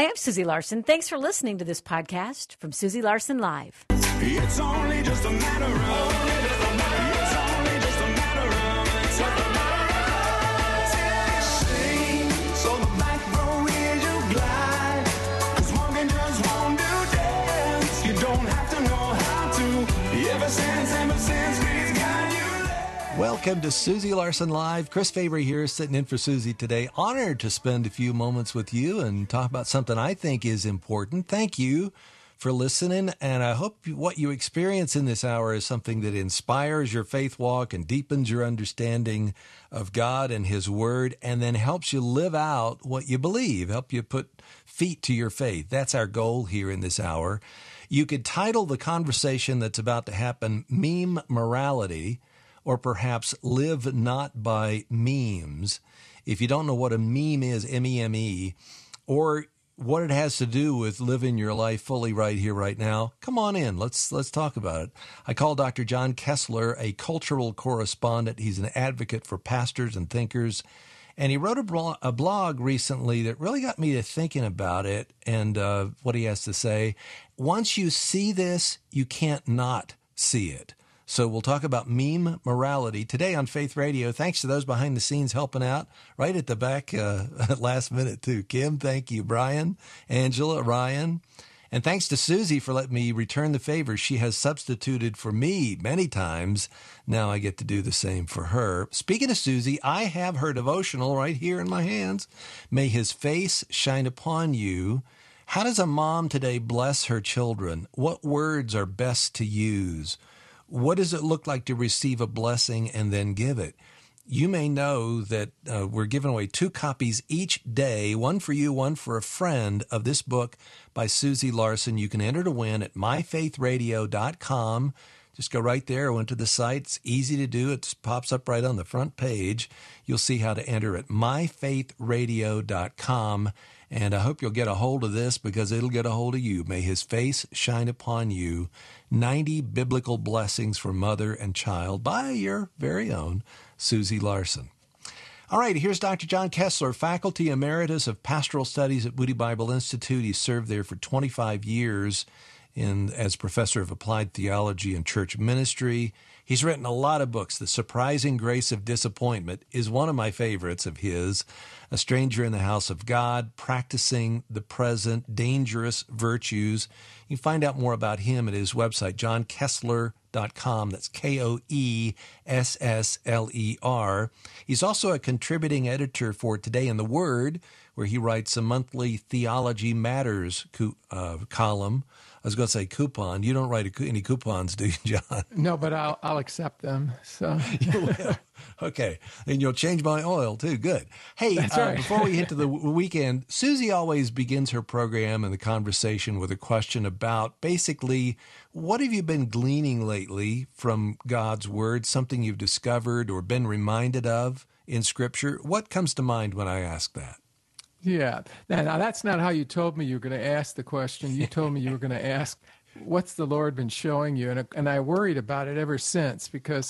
Hi, I'm Susie Larson. Thanks for listening to this podcast from Susie Larson Live. It's only just a matter of, it's only just a matter of, sing, so the black road is you glide, 'cause walking just won't do dance, you don't have to know how to, ever since we've got you there. Welcome to Susie Larson Live. Chris Fabry here, sitting in for Susie today. Honored to spend a few moments with you and talk about something I think is important. Thank you for listening, and I hope what you experience in this hour is something that inspires your faith walk and deepens your understanding of God and His Word, and then helps you live out what you believe, help you put feet to your faith. That's our goal here in this hour. You could title the conversation that's about to happen, Meme Morality, or perhaps Live Not by Memes. If you don't know what a meme is, M-E-M-E, or what it has to do with living your life fully right here, right now, come on in. Let's talk about it. I call Dr. John Kessler a cultural correspondent. He's an advocate for pastors and thinkers. And he wrote a blog recently that really got me to thinking about it and what he has to say. Once you see this, you can't not see it. So we'll talk about meme morality today on Faith Radio. Thanks to those behind the scenes helping out right at the back at last minute too. Kim, thank you. Brian, Angela, Ryan. And thanks to Susie for letting me return the favor. She has substituted for me many times. Now I get to do the same for her. Speaking of Susie, I have her devotional right here in my hands. May His face shine upon you. How does a mom today bless her children? What words are best to use? What does it look like to receive a blessing and then give it? You may know that we're giving away 2 copies each day, one for you, one for a friend, of this book by Susie Larson. You can enter to win at myfaithradio.com. Just go right there. I went to the site. It's easy to do. It just pops up right on the front page. You'll see how to enter at myfaithradio.com. And I hope you'll get a hold of this because it'll get a hold of you. May His face shine upon you. 90 biblical blessings for mother and child by your very own Susie Larson. All right, here's Dr. John Kessler, Faculty Emeritus of Pastoral Studies at Moody Bible Institute. He served there for 25 years as Professor of Applied Theology and Church Ministry. He's written a lot of books. The Surprising Grace of Disappointment is one of my favorites of his. A Stranger in the House of God, Practicing the Present, Dangerous Virtues. You can find out more about him at his website, johnkessler.com. That's K-O-E-S-S-L-E-R. He's also a contributing editor for Today in the Word, where he writes a monthly Theology Matters column. I was going to say coupon. You don't write any coupons, do you, John? No, but I'll accept them. So You will. Okay. And you'll change my oil, too. Good. Hey, That's right. Before we hit to the weekend, Susie always begins her program and the conversation with a question about basically, what have you been gleaning lately from God's Word, something you've discovered or been reminded of in Scripture? What comes to mind when I ask that? yeah. Now, that's not how you told me you were going to ask the question. You told me you were going to ask, what's the Lord been showing you? And I worried about it ever since because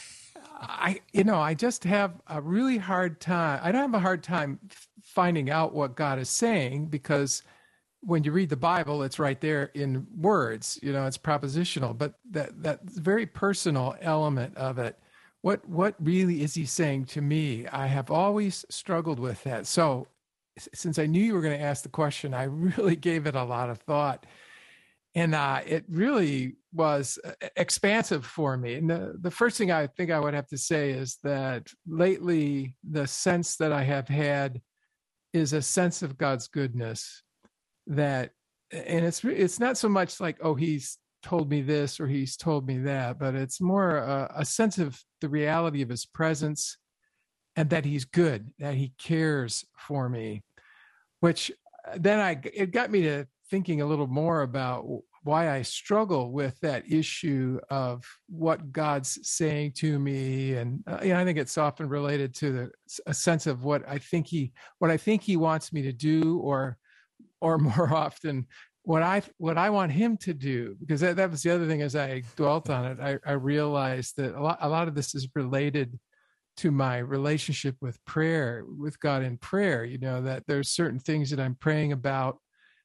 I just have a really hard time. I don't have a hard time finding out what God is saying because when you read the Bible, it's right there in words. It's propositional, but that very personal element of it. What really is He saying to me? I have always struggled with that. So since I knew you were going to ask the question, I really gave it a lot of thought. And it really was expansive for me. And the first thing I think I would have to say is that lately, the sense that I have had is a sense of God's goodness. And it's not so much like, oh, He's told me this or He's told me that, but it's more a sense of the reality of His presence and that He's good, that He cares for me. Which then it got me to thinking a little more about why I struggle with that issue of what God's saying to me, and I think it's often related to a sense of what I think He wants me to do, or more often what I want Him to do. Because that was the other thing as I dwelt on it, I realized that a lot of this is related to my relationship with prayer, with God in prayer, that there's certain things that I'm praying about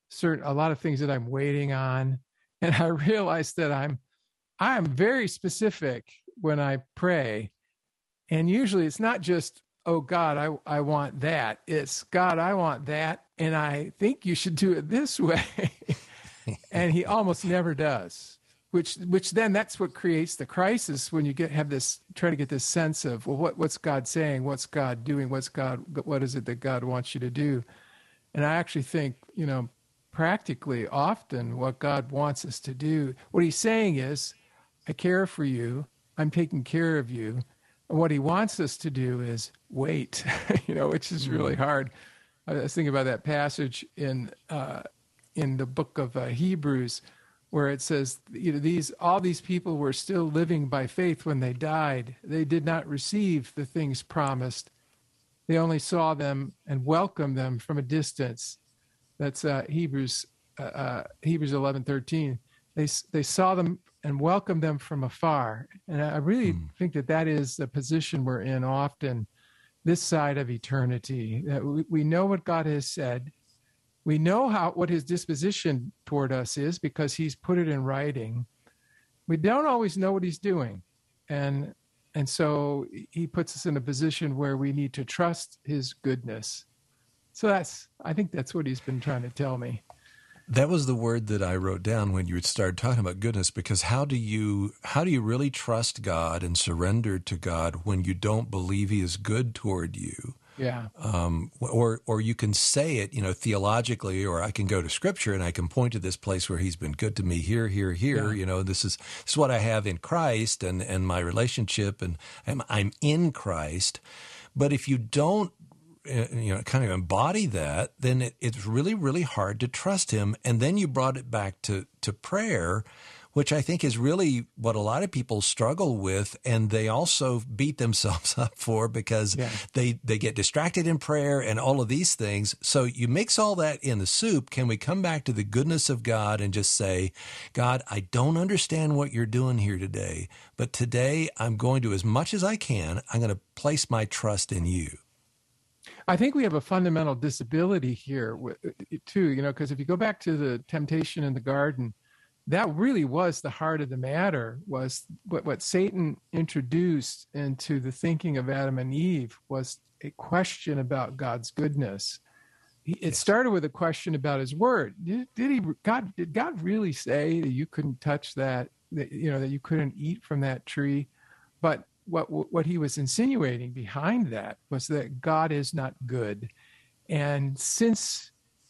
a lot of things that I'm waiting on. And I realized that I'm very specific when I pray. And usually it's not just, oh God, I want that. It's God, I want that. And I think you should do it this way. And he almost never does, which then that's what creates the crisis when you try to get this sense of, well, what's God saying? What's God doing? What is it that God wants you to do? And I actually think, practically often what God wants us to do, what he's saying is, I care for you. I'm taking care of you. And what he wants us to do is wait, which is really hard. I was thinking about that passage in the book of Hebrews, where it says, all these people were still living by faith when they died. They did not receive the things promised. They only saw them and welcomed them from a distance. That's Hebrews 11:13. They saw them and welcomed them from afar. And I really think that is the position we're in often, this side of eternity. That we know what God has said. We know what his disposition toward us is because he's put it in writing. We don't always know what he's doing. And so he puts us in a position where we need to trust his goodness. So I think that's what he's been trying to tell me. That was the word that I wrote down when you started talking about goodness, because how do you really trust God and surrender to God when you don't believe he is good toward you? Yeah. Or you can say it, theologically, or I can go to Scripture and I can point to this place where he's been good to me here. Yeah. This is what I have in Christ and my relationship, and I'm in Christ. But if you don't, kind of embody that, then it's really, really hard to trust him. And then you brought it back to prayer, which I think is really what a lot of people struggle with, and they also beat themselves up for because they get distracted in prayer and all of these things. So you mix all that in the soup. Can we come back to the goodness of God and just say, God, I don't understand what you're doing here today, but today I'm going to, as much as I can, I'm going to place my trust in you. I think we have a fundamental disability here too, because if you go back to the temptation in the garden, that really was the heart of the matter, was what Satan introduced into the thinking of Adam and Eve was a question about God's goodness. It started with a question about his word. Did God really say that you couldn't touch that you couldn't eat from that tree? But what he was insinuating behind that was that God is not good. And since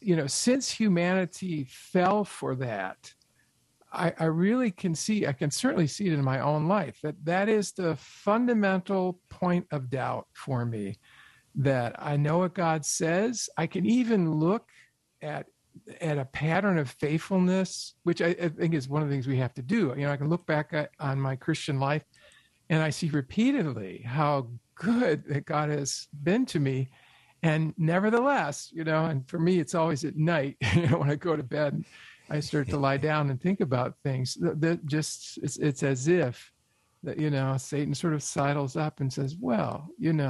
humanity fell for that, I really can certainly see it in my own life, that is the fundamental point of doubt for me, that I know what God says. I can even look at a pattern of faithfulness, which I think is one of the things we have to do. I can look back on my Christian life and I see repeatedly how good that God has been to me. And nevertheless, and for me, it's always at night, when I go to bed, I start to lie down and think about things. It's as if that, Satan sort of sidles up and says, well,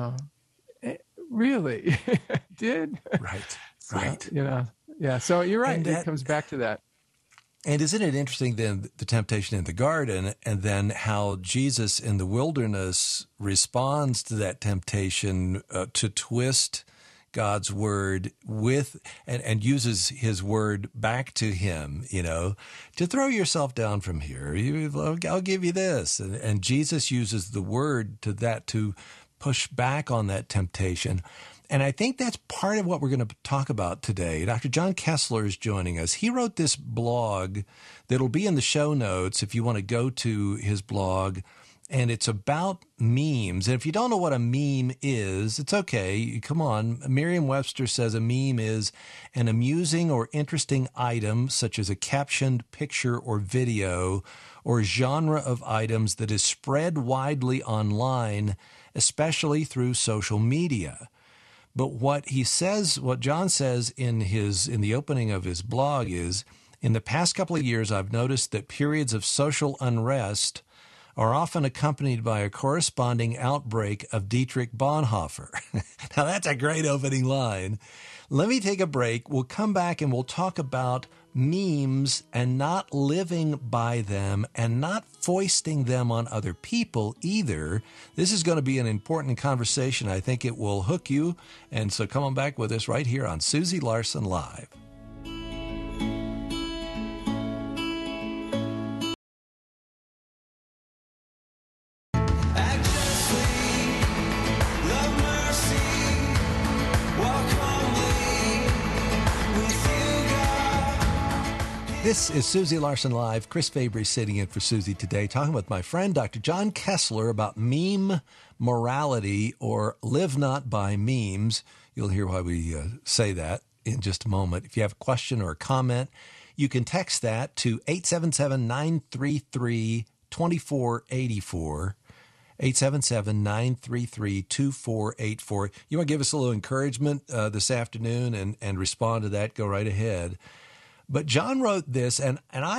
really did. Right. So, right. Yeah. So you're right. It comes back to that. And isn't it interesting then the temptation in the garden, and then how Jesus in the wilderness responds to that temptation to twist God's word with and uses his word back to him, to throw yourself down from here. I'll give you this. And Jesus uses the word to push back on that temptation. And I think that's part of what we're going to talk about today. Dr. John Kessler is joining us. He wrote this blog that'll be in the show notes if you want to go to his blog. And it's about memes. And if you don't know what a meme is, it's okay. Come on. Merriam-Webster says a meme is an amusing or interesting item, such as a captioned picture or video, or genre of items that is spread widely online, especially through social media. But what John says in the opening of his blog is, in the past couple of years, I've noticed that periods of social unrest are often accompanied by a corresponding outbreak of Dietrich Bonhoeffer. Now, that's a great opening line. Let me take a break. We'll come back and we'll talk about memes and not living by them and not foisting them on other people either. This is going to be an important conversation. I think it will hook you. And so come on back with us right here on Susie Larson Live. This is Susie Larson Live. Chris Fabry sitting in for Susie today, talking with my friend Dr. John Kessler about meme morality, or live not by memes. You'll hear why we say that in just a moment. If you have a question or a comment, you can text that to 877-933-2484. 877-933-2484. You want to give us a little encouragement this afternoon and respond to that, go right ahead. But John wrote this, and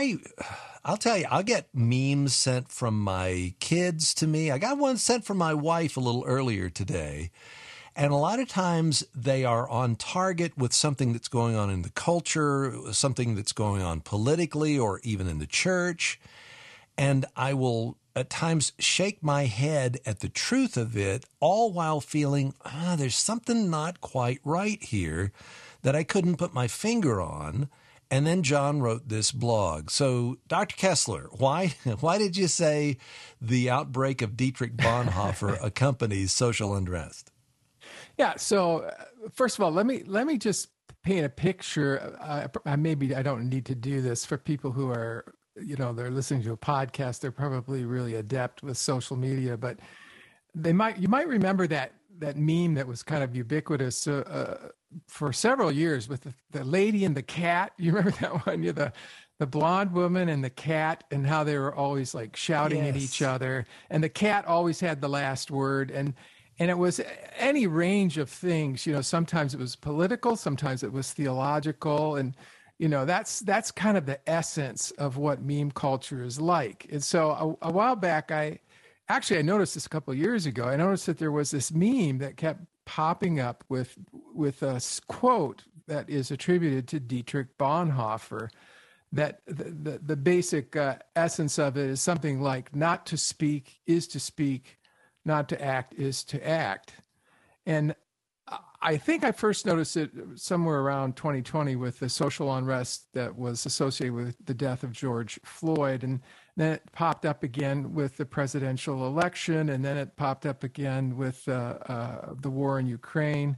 I'll tell you, I'll get memes sent from my kids to me. I got one sent from my wife a little earlier today. And a lot of times they are on target with something that's going on in the culture, something that's going on politically or even in the church. And I will at times shake my head at the truth of it, all while feeling, there's something not quite right here that I couldn't put my finger on. And then John wrote this blog. So, Dr. Kessler, why did you say the outbreak of Dietrich Bonhoeffer accompanies social unrest? Yeah. So, first of all, let me just paint a picture. Maybe I don't need to do this for people who are, they're listening to a podcast. They're probably really adept with social media, but you might remember that meme that was kind of ubiquitous for several years with the lady and the cat. You remember that one? The blonde woman and the cat, and how they were always like shouting at each other, and the cat always had the last word, and it was any range of things. Sometimes it was political, sometimes it was theological, and that's kind of the essence of what meme culture is like. And so a while back, I noticed this a couple of years ago. I noticed that there was this meme that kept popping up with a quote that is attributed to Dietrich Bonhoeffer, that the basic essence of it is something like, not to speak is to speak, not to act is to act. And I think I first noticed it somewhere around 2020 with the social unrest that was associated with the death of George Floyd. And then it popped up again with the presidential election, and then it popped up again with the war in Ukraine.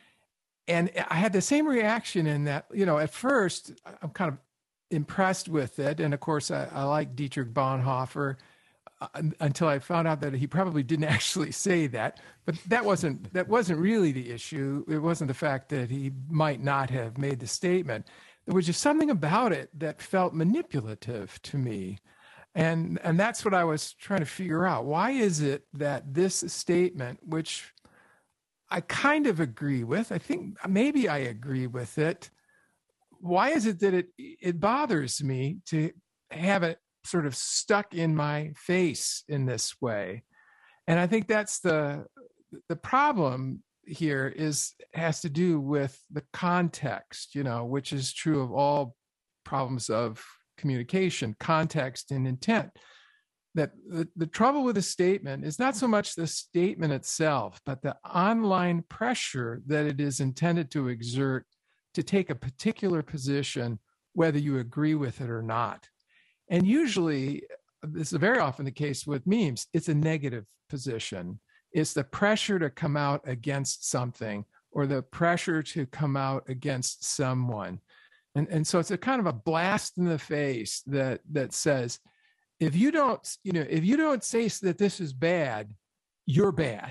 And I had the same reaction in that, at first I'm kind of impressed with it. And of course, I like Dietrich Bonhoeffer until I found out that he probably didn't actually say that. But that wasn't really the issue. It wasn't the fact that he might not have made the statement. There was just something about it that felt manipulative to me. And that's what I was trying to figure out. Why is it that this statement, which I kind of agree with, I think maybe I agree with it, why is it that it bothers me to have it sort of stuck in my face in this way? And I think that's the problem here has to do with the context, which is true of all problems of communication, context and intent. That the trouble with a statement is not so much the statement itself, but the online pressure that it is intended to exert to take a particular position, whether you agree with it or not. And usually, this is very often the case with memes, it's a negative position. It's the pressure to come out against something, or the pressure to come out against someone. And so it's a kind of a blast in the face that says, if you don't say that this is bad, you're bad.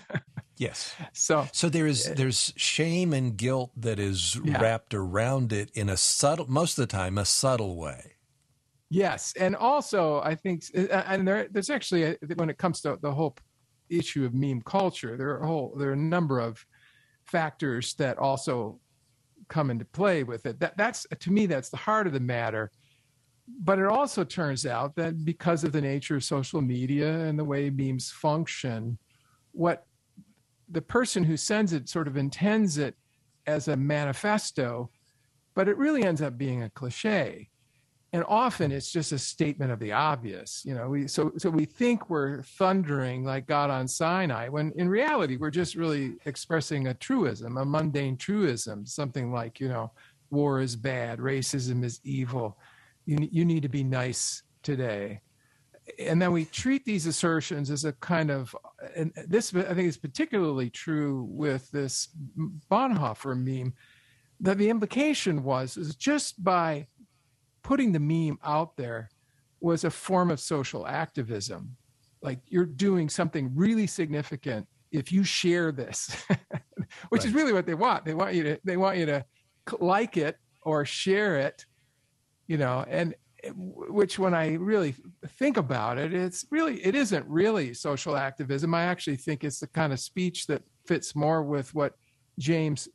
Yes. So there's shame and guilt that is wrapped around it in a subtle, most of the time, a subtle way. Yes. And also, I think, and there's actually, when it comes to the whole issue of meme culture, there are a number of factors that also come into play with it. That's, to me, that's the heart of the matter. But it also turns out that because of the nature of social media and the way memes function, what the person who sends it sort of intends it as a manifesto, but it really ends up being a cliche. And often it's just a statement of the obvious. So we think we're thundering like God on Sinai, when in reality we're just really expressing a truism, a mundane truism, something like, war is bad, racism is evil, you need to be nice today. And then we treat these assertions as a kind of, and this I think is particularly true with this Bonhoeffer meme, that the implication is just by putting the meme out there was a form of social activism. Like, you're doing something really significant if you share this, which is really what they want. They want you to like it or share it, and which, when I really think about it, it isn't really social activism. I actually think it's the kind of speech that fits more with what James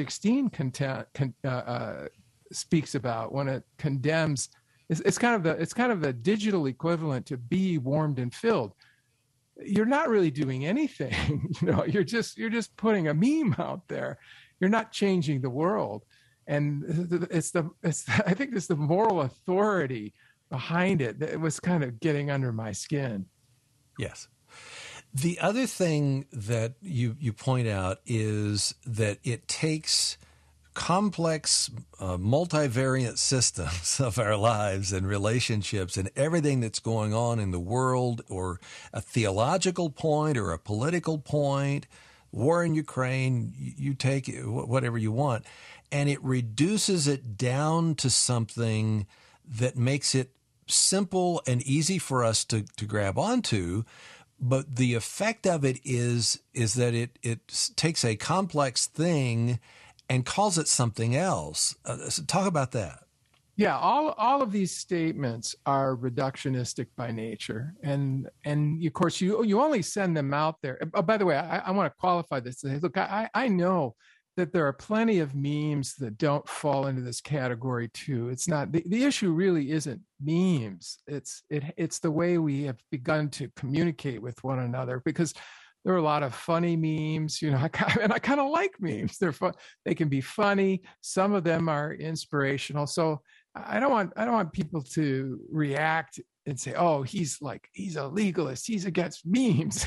2:16 speaks about when it condemns. It's kind of the digital equivalent to be warmed and filled. You're not really doing anything. You're just putting a meme out there. You're not changing the world. And I think it's the moral authority behind it that was kind of getting under my skin. Yes. The other thing that you point out is that it takes complex, multivariate systems of our lives and relationships and everything that's going on in the world, or a theological point or a political point, war in Ukraine, you take it, whatever you want, and it reduces it down to something that makes it simple and easy for us to grab onto. But the effect of it is that it takes a complex thing and calls it something else. So talk about that. Yeah, all of these statements are reductionistic by nature, and of course you only send them out there. Oh, by the way, I want to qualify this. Look, I know that there are plenty of memes that don't fall into this category too. It's not the issue. Really isn't memes. It's the way we have begun to communicate with one another, because there are a lot of funny memes, and I kind of like memes. They're fun. They can be funny. Some of them are inspirational. So I don't want people to react and say, "Oh, he's a legalist. He's against memes."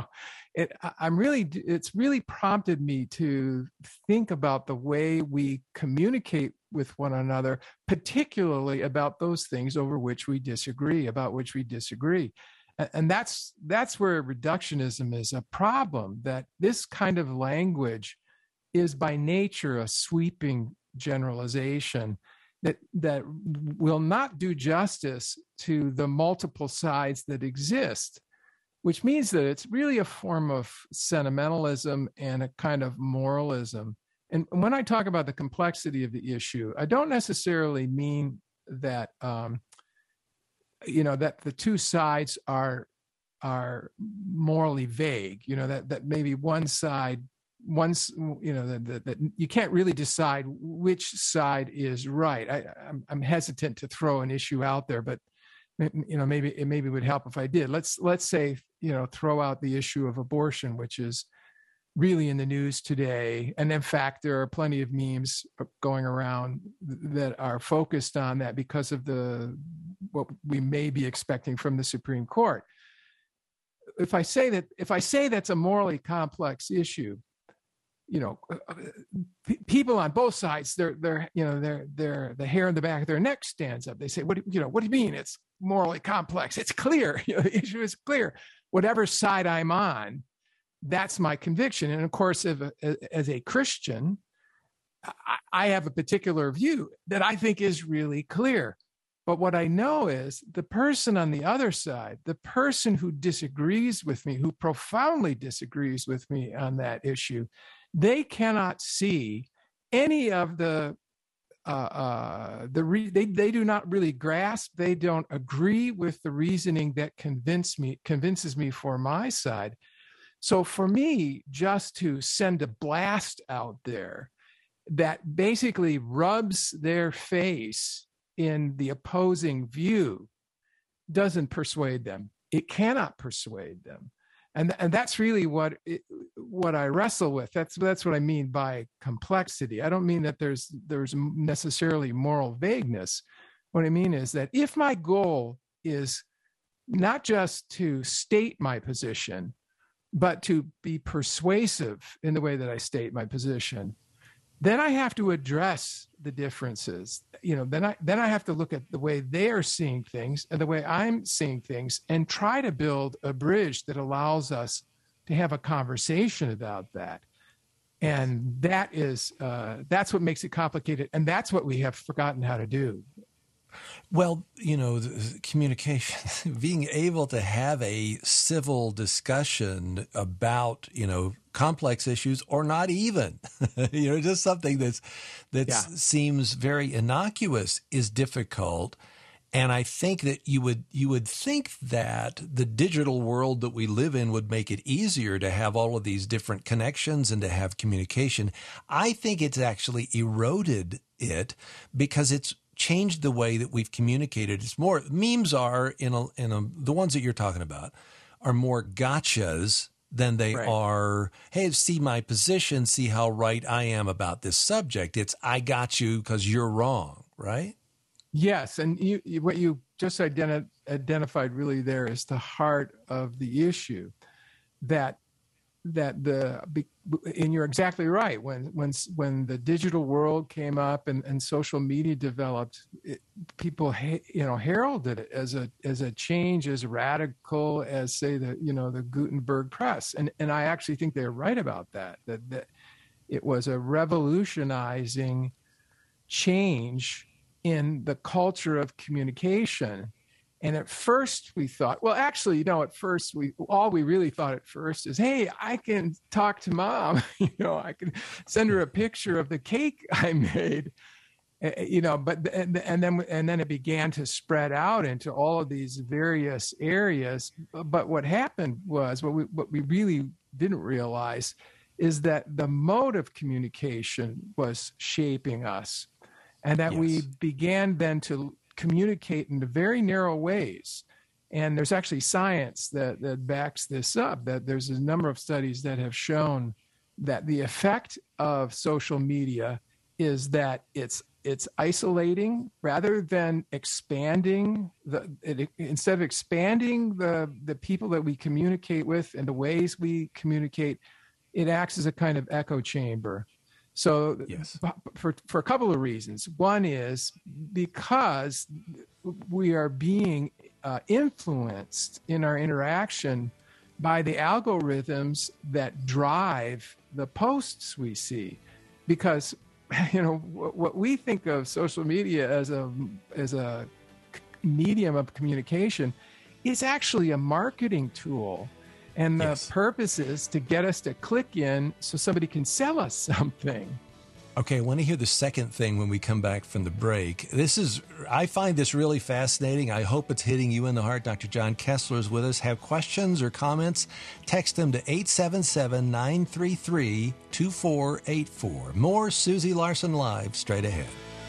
It's really prompted me to think about the way we communicate with one another, particularly about those things over which we disagree, And that's where reductionism is a problem, that this kind of language is by nature a sweeping generalization that will not do justice to the multiple sides that exist, which means that it's really a form of sentimentalism and a kind of moralism. And when I talk about the complexity of the issue, I don't necessarily mean that that the two sides are morally vague, that maybe one side, that you can't really decide which side is right. I'm hesitant to throw an issue out there, but maybe it would help if I did. Let's say, throw out the issue of abortion, which is really in the news today. And in fact, there are plenty of memes going around that are focused on that because of what we may be expecting from the Supreme Court. If I say that's a morally complex issue, people on both sides, the hair on the back of their neck stands up. They say, what do you mean it's morally complex? It's clear. The issue is clear. Whatever side I'm on, that's my conviction. And of course, as a Christian, I have a particular view that I think is really clear. But what I know is the person on the other side, the person who disagrees with me, who profoundly disagrees with me on that issue, they cannot see any of they do not really grasp. They don't agree with the reasoning that convinces me for my side. So for me, just to send a blast out there that basically rubs their face in the opposing view doesn't persuade them. It cannot persuade them. And that's really what I wrestle with. That's what I mean by complexity. I don't mean that there's necessarily moral vagueness. What I mean is that if my goal is not just to state my position, but to be persuasive in the way that I state my position, then I have to address the differences. Then I have to look at the way they are seeing things and the way I'm seeing things, and try to build a bridge that allows us to have a conversation about that. And that's what makes it complicated, and that's what we have forgotten how to do. Well, the communication, being able to have a civil discussion about, complex issues, or not even, just something that seems very innocuous, is difficult. And I think that you would think that the digital world that we live in would make it easier to have all of these different connections and to have communication. I think it's actually eroded it, because it's changed the way that we've communicated. It's more, memes are the ones that you're talking about are more gotchas than they are, hey, see my position, see how right I am about this subject. It's, I got you because you're wrong, right? Yes, and what you just identified really there is the heart of the issue. And you're exactly right. When the digital world came up and social media developed, people heralded it as a change as radical as, say, the Gutenberg press, and I actually think they're right about that it was a revolutionizing change in the culture of communication. And at first we thought, at first all we really thought at first is, hey, I can talk to mom, I can send her a picture of the cake I made, but then it began to spread out into all of these various areas. But what happened was, what we really didn't realize is that the mode of communication was shaping us, and that we began then to communicate in very narrow ways. And there's actually science that backs this up, that there's a number of studies that have shown that the effect of social media is that it's isolating rather than expanding. Instead of expanding the people that we communicate with and the ways we communicate, it acts as a kind of echo chamber. So for a couple of reasons. One is because we are being influenced in our interaction by the algorithms that drive the posts we see. Because, what we think of social media as a medium of communication is actually a marketing tool. And the purpose is to get us to click in so somebody can sell us something. Okay, I want to hear the second thing when we come back from the break. I find this really fascinating. I hope it's hitting you in the heart. Dr. John Kessler is with us. Have questions or comments? Text them to 877-933-2484. More Susie Larson Live straight ahead.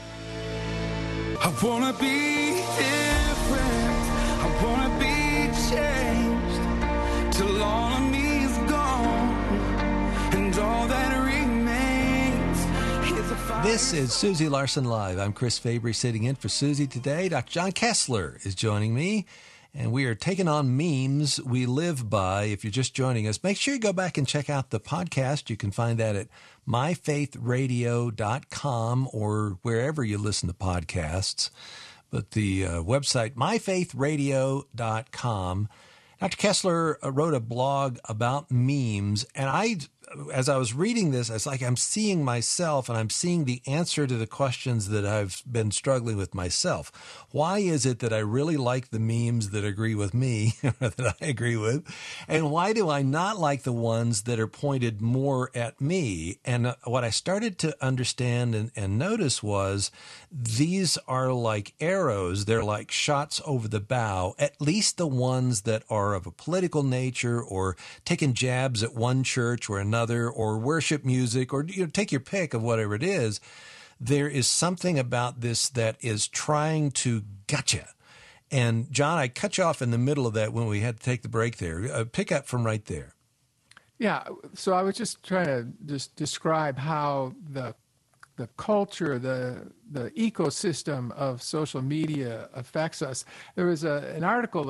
I want to be different. I want to be changed. Till all of me is gone, and all that remains is a fire. This is Susie Larson Live. I'm Chris Fabry sitting in for Susie today. Dr. John Kessler is joining me, and we are taking on memes we live by. If you're just joining us, make sure you go back and check out the podcast. You can find that at myfaithradio.com or wherever you listen to podcasts. But the website, myfaithradio.com. Dr. Kessler wrote a blog about memes, and as I was reading this, it's like I'm seeing myself, and I'm seeing the answer to the questions that I've been struggling with myself. Why is it that I really like the memes that agree with me, that I agree with, and why do I not like the ones that are pointed more at me? And what I started to understand and notice was these are like arrows. They're like shots over the bow, at least the ones that are of a political nature or taking jabs at one church or another, or worship music, or take your pick of whatever it is. there is something about this that is trying to gut you. And John, I cut you off in the middle of that when we had to take the break there. Pick up from right there. Yeah, so I was just trying to just describe how the culture, the ecosystem of social media affects us. There was an article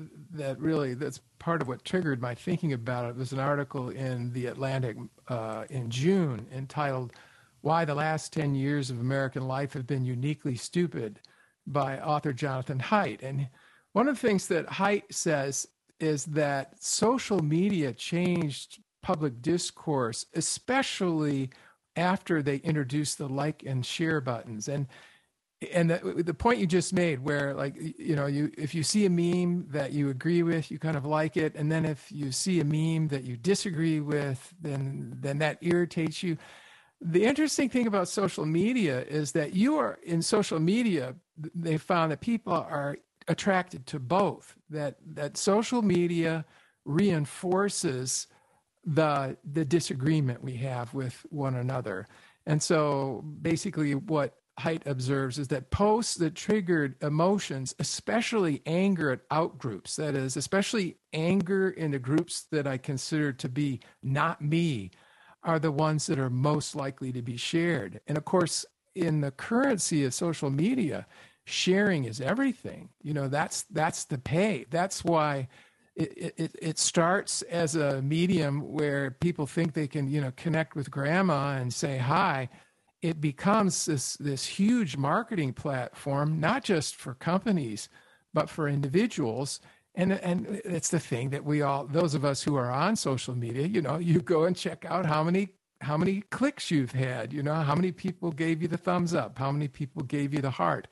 that's part of what triggered my thinking about it. It was an article in The Atlantic in June entitled "Why the Last 10 Years of American Life Have Been Uniquely Stupid" by author Jonathan Haidt. And one of the things that Haidt says is that social media changed public discourse, especially after they introduced the like and share buttons. And the point you just made, where if you see a meme that you agree with, you kind of like it, and then if you see a meme that you disagree with, then that irritates you. The interesting thing about social media is that in social media, they found that people are attracted to both, that social media reinforces the disagreement we have with one another. And so basically what Haidt observes is that posts that triggered emotions, especially anger at outgroups, that is, especially anger in the groups that I consider to be not me, are the ones that are most likely to be shared. And of course, in the currency of social media, sharing is everything. That's the pay. That's why it starts as a medium where people think they can, connect with grandma and say hi. It becomes this huge marketing platform, not just for companies, but for individuals. And it's the thing that those of us who are on social media, you go and check out how many clicks you've had, how many people gave you the thumbs up, how many people gave you the heart.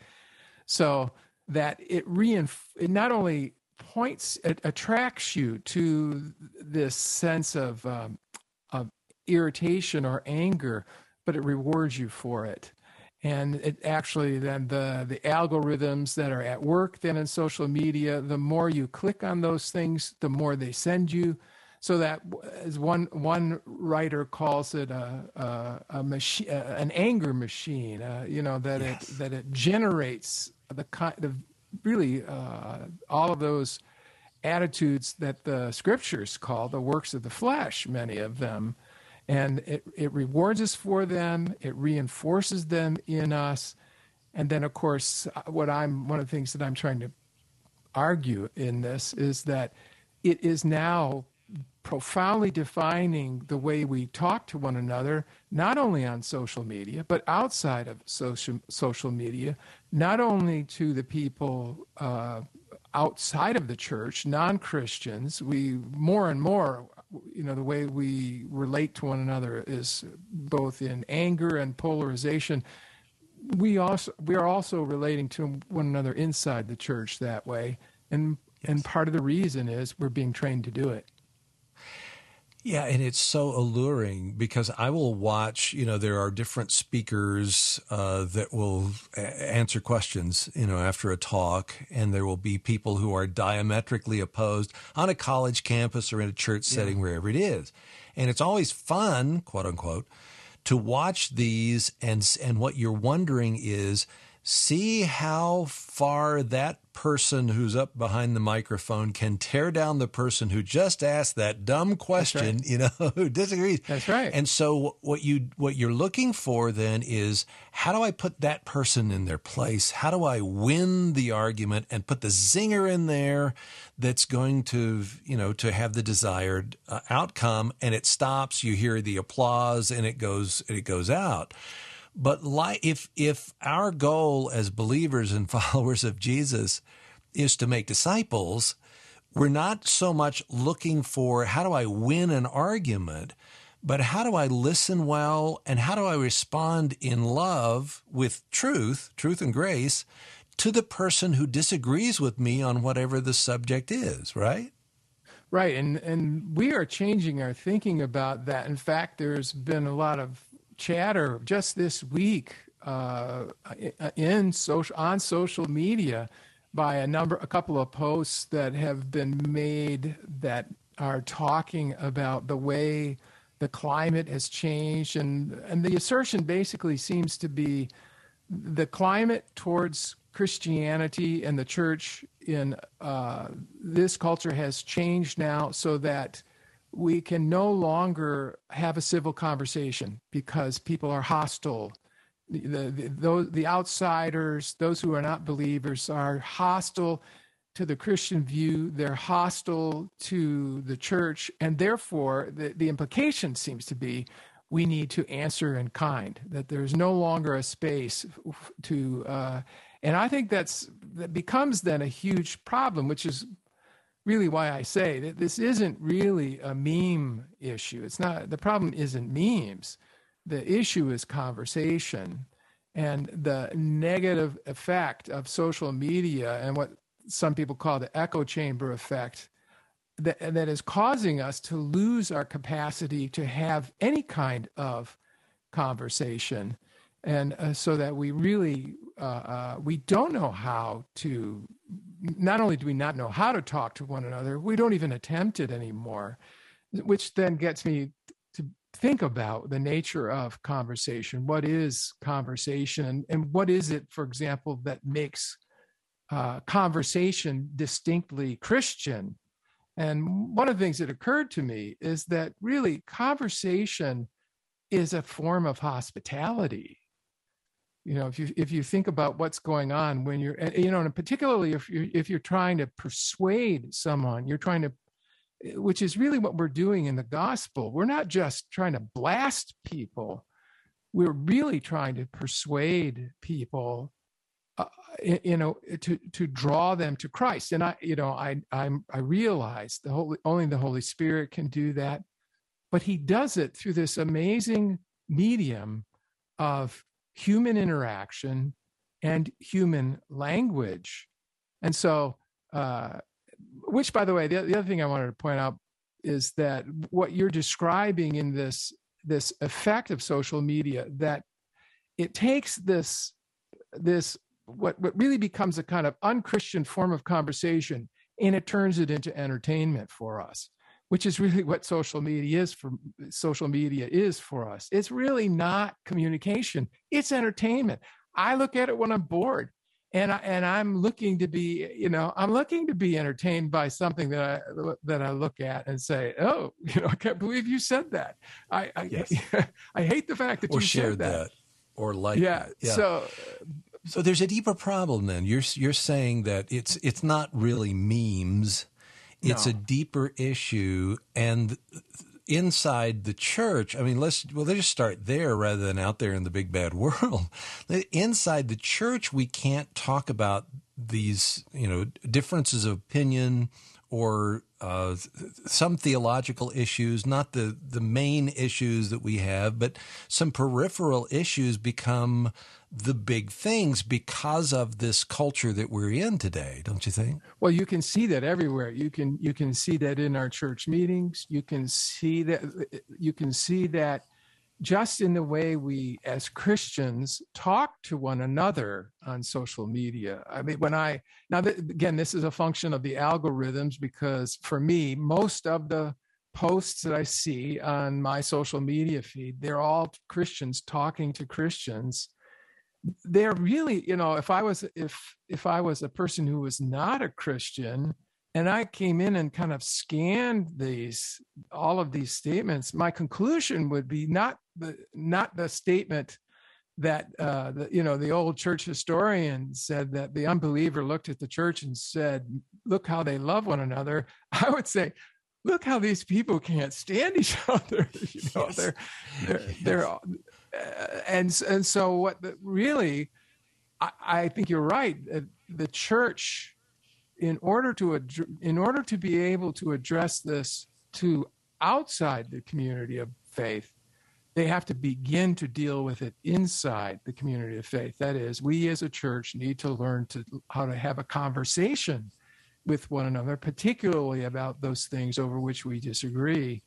So that it not only it attracts you to this sense of irritation or anger, but it rewards you for it. And it actually then the algorithms that are at work then in social media, the more you click on those things, the more they send you. So that, as one writer calls it, a machine, an anger machine. That it generates the kind of really all of those attitudes that the scriptures call the works of the flesh, many of them. And it rewards us for them. It reinforces them in us. And then, of course, one of the things that I'm trying to argue in this is that it is now profoundly defining the way we talk to one another, not only on social media, but outside of social media, not only to the people outside of the church, non-Christians. We more and more, the way we relate to one another is both in anger and polarization. We are also relating to one another inside the church that way, and part of the reason is we're being trained to do it. Yeah, and it's so alluring because I will watch, there are different speakers that will answer questions, after a talk, and there will be people who are diametrically opposed on a college campus or in a church setting, wherever it is. And it's always fun, quote unquote, to watch these, and what you're wondering is, see how far that person who's up behind the microphone can tear down the person who just asked that dumb question, who disagrees. That's right. And so what you're looking for then is, how do I put that person in their place? How do I win the argument and put the zinger in there that's going to, to have the desired outcome? And it stops, you hear the applause, and it goes out. But if our goal as believers and followers of Jesus is to make disciples, we're not so much looking for how do I win an argument, but how do I listen well, and how do I respond in love with truth and grace to the person who disagrees with me on whatever the subject is, right? Right, and we are changing our thinking about that. In fact, there's been a lot of chatter just this week on social media by a couple of posts that have been made that are talking about the way the climate has changed, and the assertion basically seems to be the climate towards Christianity and the church in this culture has changed now, so that we can no longer have a civil conversation because people are hostile. The outsiders, those who are not believers, are hostile to the Christian view. They're hostile to the church, and therefore the implication seems to be we need to answer in kind, that there's no longer a space to, and I think that becomes then a huge problem, which is really why I say that this isn't really a meme issue. It's not, the problem isn't memes. The issue is conversation, and the negative effect of social media and what some people call the echo chamber effect that is causing us to lose our capacity to have any kind of conversation. And so that we really, we don't know how to, not only do we not know how to talk to one another, we don't even attempt it anymore, which then gets me to think about the nature of conversation. What is conversation, and what is it, for example, that makes conversation distinctly Christian? And one of the things that occurred to me is that really conversation is a form of hospitality. You know, if you think about what's going on when you're, you know, and particularly if you're trying to persuade someone, you're trying to, which is really what we're doing in the gospel. We're not just trying to blast people. We're really trying to persuade people, you know, to draw them to Christ. And I realize only the Holy Spirit can do that, but he does it through this amazing medium of human interaction and human language. And so, which, by the way, the other thing I wanted to point out is that what you're describing in this effect of social media, that it takes this what really becomes a kind of unchristian form of conversation, and it turns it into entertainment for us, which is really what social media is for us. It's really not communication; it's entertainment. I look at it when I'm bored, and I'm looking to be, you know, I'm looking to be entertained by something that I look at and say, oh, you know, I can't believe you said that. Yes. I hate the fact that or you shared said that. Or like that. Yeah. So there's a deeper problem then. You're saying that it's not really memes. It's a deeper issue, and inside the church, I mean, let's just start there rather than out there in the big bad world. Inside the church, we can't talk about these, you know, differences of opinion or some theological issues, not the main issues that we have, but some peripheral issues become the big things because of this culture that we're in today, don't you think? Well, you can see that everywhere. You can see that in our church meetings. You can see that just in the way we as Christians talk to one another on social media. I mean, again, this is a function of the algorithms, because for me, most of the posts that I see on my social media feed, they're all Christians talking to Christians. They're really, you know, if I was a person who was not a Christian and I came in and kind of scanned all of these statements, my conclusion would be not the statement that the old church historian said, that the unbeliever looked at the church and said, "Look how they love one another." I would say, look how these people can't stand each other. You know, yes. they're and so what really, I think you're right. The church, in order to be able to address this to outside the community of faith, they have to begin to deal with it inside the community of faith. That is, we as a church need to learn how to have a conversation with one another, particularly about those things over which we disagree.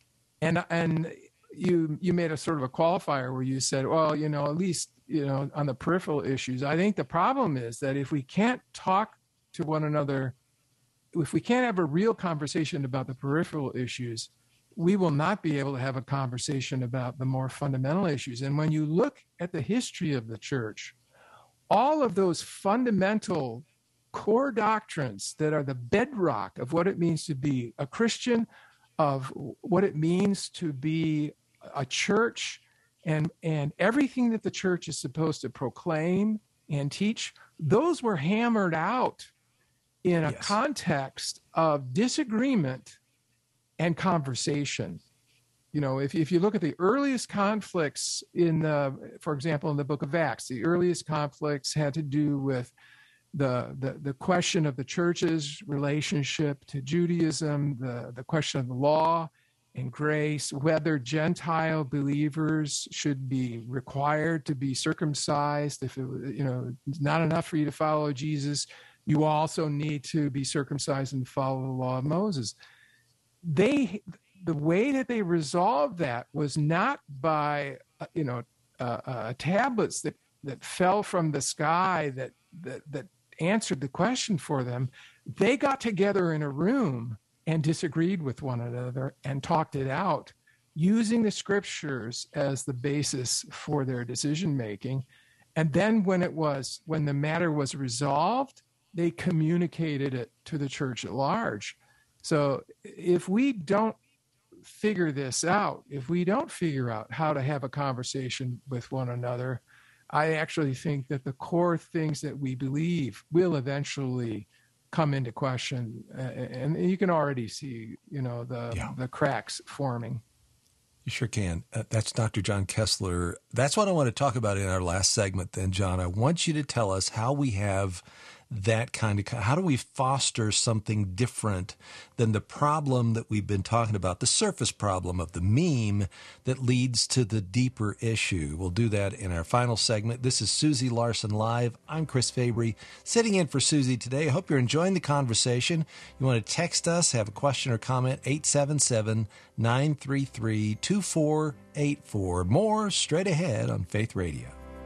And you made a sort of a qualifier where you said, well, you know, at least, you know, on the peripheral issues. I think the problem is that if we can't talk to one another, if we can't have a real conversation about the peripheral issues, we will not be able to have a conversation about the more fundamental issues. And when you look at the history of the church, all of those fundamental core doctrines that are the bedrock of what it means to be a Christian, of what it means to be a church, and everything that the church is supposed to proclaim and teach, those were hammered out in a context of disagreement and conversation. You know, if you look at the earliest conflicts for example, in the book of Acts, the earliest conflicts had to do with the question of the church's relationship to Judaism, the question of the law and grace, whether Gentile believers should be required to be circumcised. If it, it's not enough for you to follow Jesus, you also need to be circumcised and follow the law of Moses. The way that they resolved that was not by tablets that fell from the sky that answered the question for them. They got together in a room and disagreed with one another and talked it out, using the scriptures as the basis for their decision making. And then when the matter was resolved, they communicated it to the church at large. So if we don't figure this out, if we don't figure out how to have a conversation with one another, I actually think that the core things that we believe will eventually come into question, and you can already see, the cracks forming. You sure can. That's Dr. John Kessler. That's what I want to talk about in our last segment then, John. I want you to tell us how we have that how do we foster something different than the problem that we've been talking about, the surface problem of the meme that leads to the deeper issue. We'll do that in our final segment. This is Susie Larson Live. I'm Chris Fabry, sitting in for Susie today. I hope you're enjoying the conversation. You want to text us, have a question or comment, 877-933-2484. More straight ahead on Faith Radio.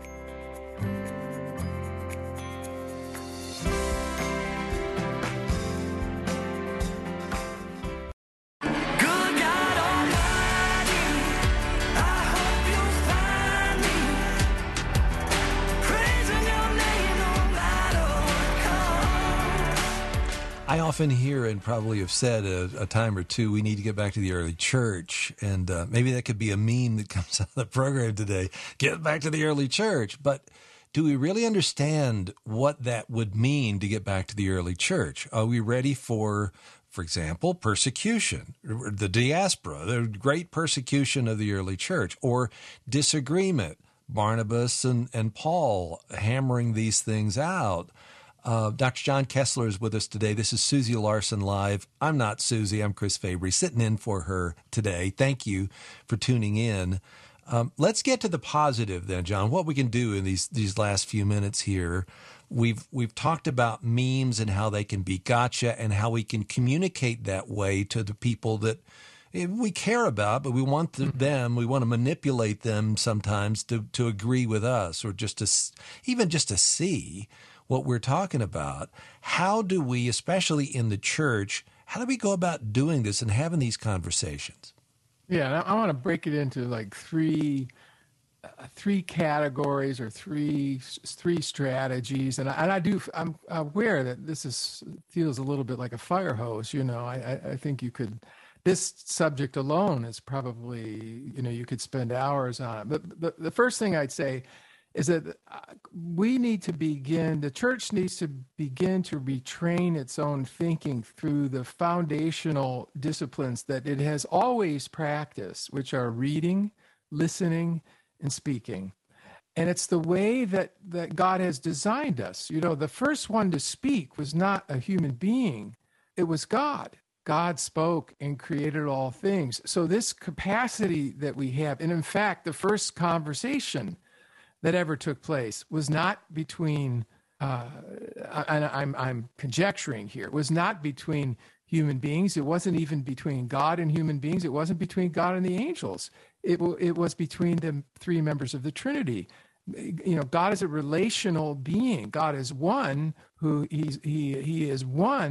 I often hear and probably have said a time or two, we need to get back to the early church. And maybe that could be a meme that comes out of the program today. Get back to the early church. But do we really understand what that would mean to get back to the early church? Are we ready for example, persecution, the diaspora, the great persecution of the early church, or disagreement, Barnabas and Paul hammering these things out? Dr. John Kessler is with us today. This is Susie Larson Live. I'm not Susie. I'm Chris Fabry, sitting in for her today. Thank you for tuning in. Let's get to the positive then, John. What we can do in these last few minutes here. We've talked about memes and how they can be gotcha and how we can communicate that way to the people that we care about, but we want them, we want to manipulate them sometimes to agree with us, or just to see what we're talking about. How do we, especially in the church, how do we go about doing this and having these conversations? Yeah, I want to break it into like three categories or three strategies, and I'm aware that this feels a little bit like a fire hose. I think you could. This subject alone is probably you could spend hours on it. But the first thing I'd say is that the church needs to begin to retrain its own thinking through the foundational disciplines that it has always practiced, which are reading, listening, and speaking. And it's the way that God has designed us. The first one to speak was not a human being. It was God. God spoke and created all things. So this capacity that we have, and in fact, the first conversation that ever took place was not between, and I'm conjecturing here, was not between human beings. It wasn't even between God and human beings. It wasn't between God and the angels. It was between the three members of the Trinity. God is a relational being. God is one he is one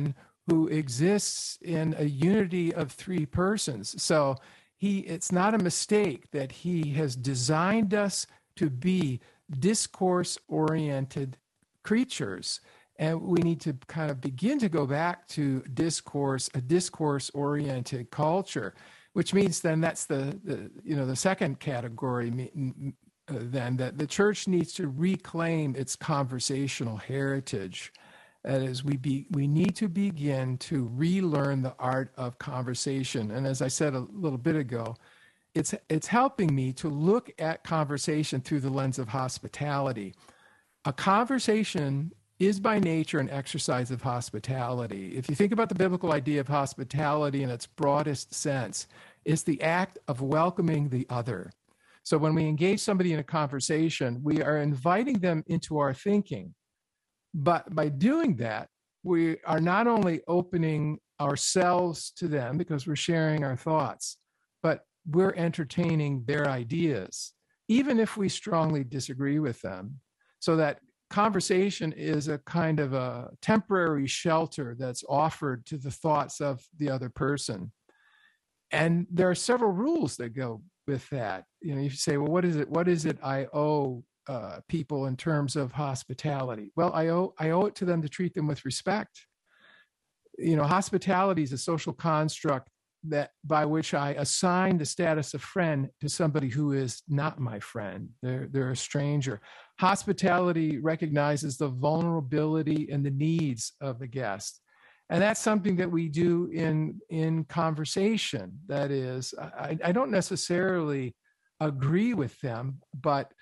who exists in a unity of three persons. So it's not a mistake that he has designed us to be discourse-oriented creatures. And we need to kind of begin to go back to a discourse-oriented culture, which means then that's the second category, then, that the church needs to reclaim its conversational heritage. That is, we need to begin to relearn the art of conversation. And as I said a little bit ago, it's helping me to look at conversation through the lens of hospitality. A conversation is by nature an exercise of hospitality. If you think about the biblical idea of hospitality in its broadest sense, it's the act of welcoming the other. So when we engage somebody in a conversation, we are inviting them into our thinking. But by doing that, we are not only opening ourselves to them because we're sharing our thoughts, but we're entertaining their ideas, even if we strongly disagree with them. So that conversation is a kind of a temporary shelter that's offered to the thoughts of the other person. And there are several rules that go with that. You say, well, what is it I owe people in terms of hospitality? Well, I owe it to them to treat them with respect. Hospitality is a social construct that by which I assign the status of friend to somebody who is not my friend. They're a stranger. Hospitality recognizes the vulnerability and the needs of the guest. And that's something that we do in conversation. That is, I don't necessarily agree with them, but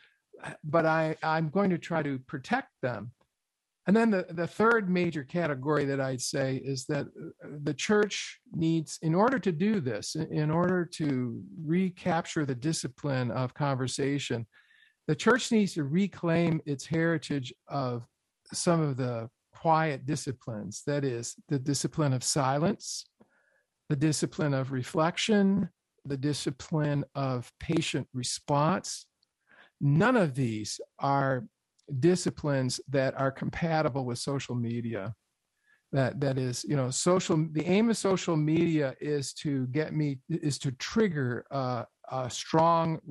I'm going to try to protect them. And then the third major category that I'd say is that the church needs, in order to do this, in order to recapture the discipline of conversation, the church needs to reclaim its heritage of some of the quiet disciplines. That is, the discipline of silence, the discipline of reflection, the discipline of patient response. None of these are disciplines that are compatible with social media. That is, the aim of social media is to trigger a strong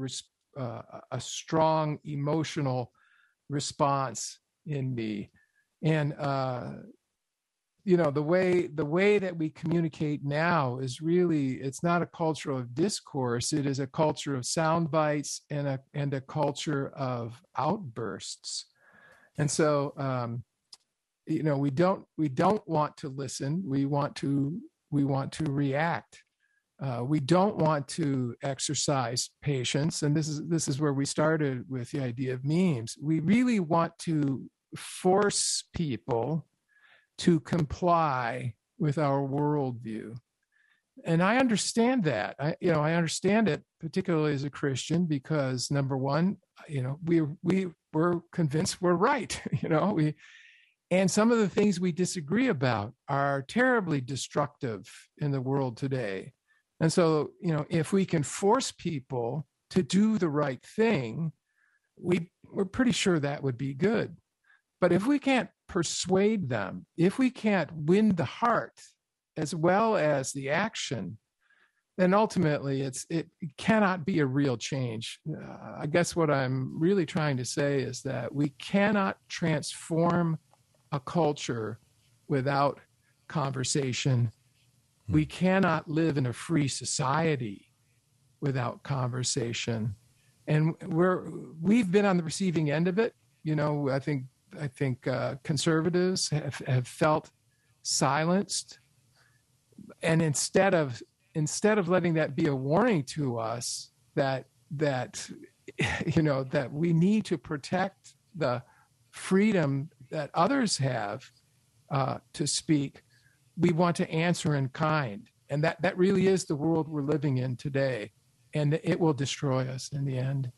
emotional response in me. And the way that we communicate now is really, it's not a culture of discourse. It is a culture of sound bites and a culture of outbursts. And so, we don't want to listen. We want to react. We don't want to exercise patience. And this is where we started with the idea of memes. We really want to force people to comply with our worldview. And I understand that. I understand it, particularly as a Christian, because number one, we're convinced we're right. And some of the things we disagree about are terribly destructive in the world today. And so, if we can force people to do the right thing, we're pretty sure that would be good. But if we can't persuade them, if we can't win the heart as well as the action, then ultimately it cannot be a real change. I guess what I'm really trying to say is that we cannot transform a culture without conversation. We cannot live in a free society without conversation. And we've been on the receiving end of it. I think conservatives have felt silenced, and instead of letting that be a warning to us that we need to protect the freedom that others have to speak, we want to answer in kind, and that really is the world we're living in today, and it will destroy us in the end.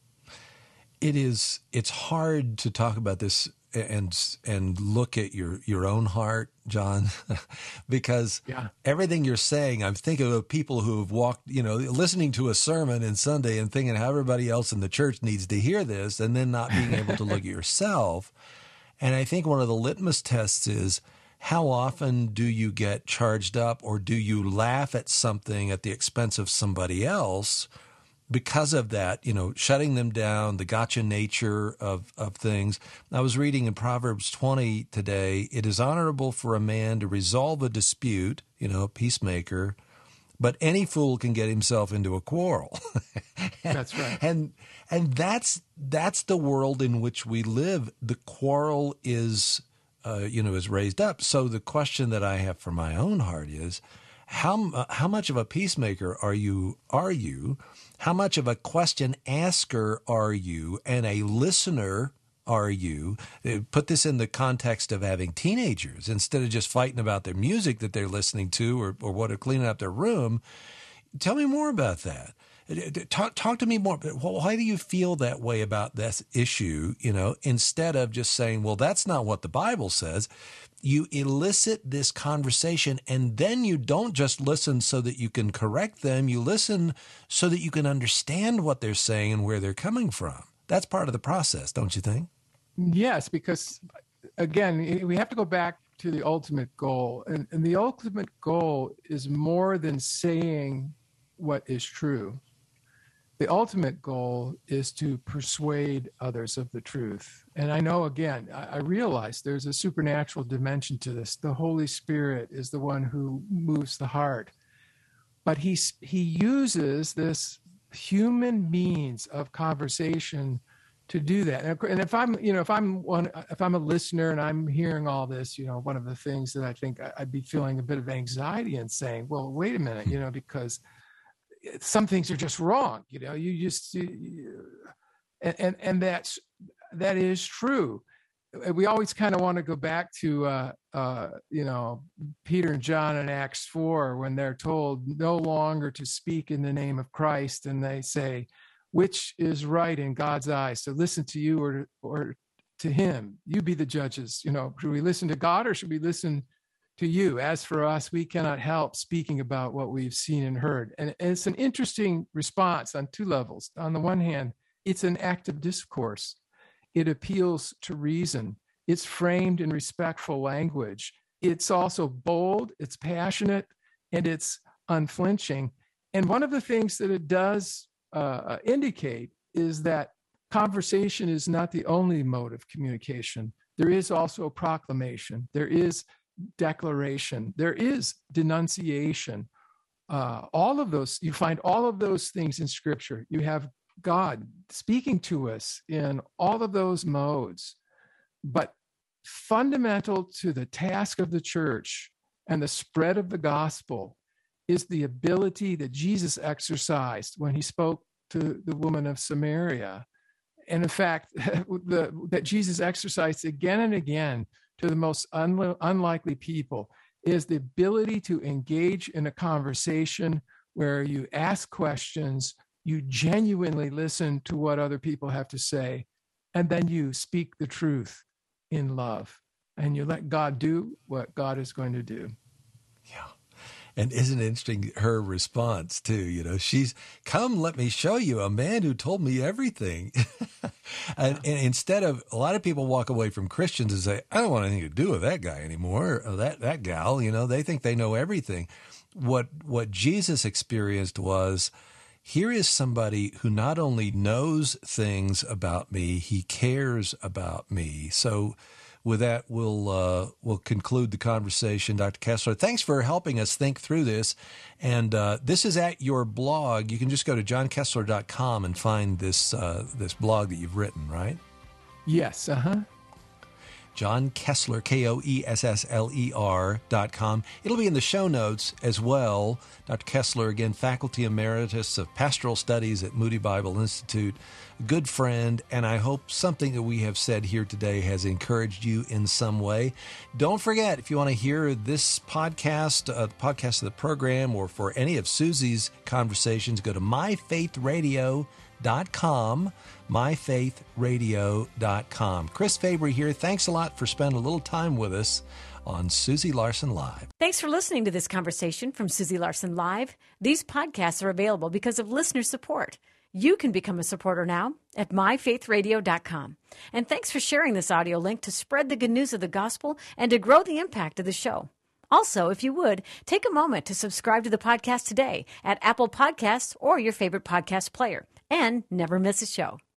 It's hard to talk about this and look at your own heart, John, because everything you're saying, I'm thinking of people who have walked, listening to a sermon on Sunday and thinking how everybody else in the church needs to hear this, and then not being able to look at yourself. And I think one of the litmus tests is, how often do you get charged up, or do you laugh at something at the expense of somebody else because of that, shutting them down, the gotcha nature of things? I was reading in Proverbs 20 today, it is honorable for a man to resolve a dispute, a peacemaker, but any fool can get himself into a quarrel. That's right. And that's the world in which we live. The quarrel is raised up. So the question that I have for my own heart is, how much of a peacemaker are you? How much of a question asker are you, and a listener are you? Put this in the context of having teenagers. Instead of just fighting about their music that they're listening to or what are cleaning up their room. Tell me more about that. Talk to me more. Why do you feel that way about this issue? Instead of just saying, well, that's not what the Bible says. You elicit this conversation, and then you don't just listen so that you can correct them. You listen so that you can understand what they're saying and where they're coming from. That's part of the process, don't you think? Yes, because, again, we have to go back to the ultimate goal. And the ultimate goal is more than saying what is true. The ultimate goal is to persuade others of the truth. And I know, again, I realize there's a supernatural dimension to this. The Holy Spirit is the one who moves the heart. But he uses this human means of conversation to do that. And if I'm a listener and I'm hearing all this, one of the things that I think I'd be feeling a bit of anxiety and saying, well, wait a minute, because some things are just wrong, and that is true. We always kind of want to go back to, Peter and John in Acts 4, when they're told no longer to speak in the name of Christ. And they say, which is right in God's eyes, to listen to you or to him? You be the judges. Should we listen to God or should we listen to you? As for us, we cannot help speaking about what we've seen and heard. And it's an interesting response on two levels. On the one hand, it's an active discourse. It appeals to reason. It's framed in respectful language. It's also bold, it's passionate, and it's unflinching. And one of the things that it does indicate is that conversation is not the only mode of communication. There is also proclamation. There is declaration. There is denunciation. All of those, you find all of those things in Scripture. You have God speaking to us in all of those modes. But fundamental to the task of the church and the spread of the gospel is the ability that Jesus exercised when he spoke to the woman of Samaria. And in fact, that Jesus exercised again and again to the most unlikely people is the ability to engage in a conversation where you ask questions, you genuinely listen to what other people have to say, and then you speak the truth in love. And you let God do what God is going to do. Yeah. And isn't it interesting, her response too, she's, come, let me show you a man who told me everything. and instead of, a lot of people walk away from Christians and say, I don't want anything to do with that guy anymore, or that gal, they think they know everything. What Jesus experienced was, here is somebody who not only knows things about me, he cares about me. So with that, we'll conclude the conversation. Dr. Kessler, thanks for helping us think through this. And this is at your blog. You can just go to johnkessler.com and find this blog that you've written, right? Yes. John Kessler, KOESSLER.com. It'll be in the show notes as well. Dr. Kessler, again, Faculty Emeritus of Pastoral Studies at Moody Bible Institute, a good friend, and I hope something that we have said here today has encouraged you in some way. Don't forget, if you want to hear this podcast, the podcast of the program, or for any of Susie's conversations, go to myfaithradio.com, myfaithradio.com. Chris Fabry here. Thanks a lot for spending a little time with us on Susie Larson Live. Thanks for listening to this conversation from Susie Larson Live. These podcasts are available because of listener support. You can become a supporter now at myfaithradio.com. And thanks for sharing this audio link to spread the good news of the gospel and to grow the impact of the show. Also, if you would, take a moment to subscribe to the podcast today at Apple Podcasts or your favorite podcast player, and never miss a show.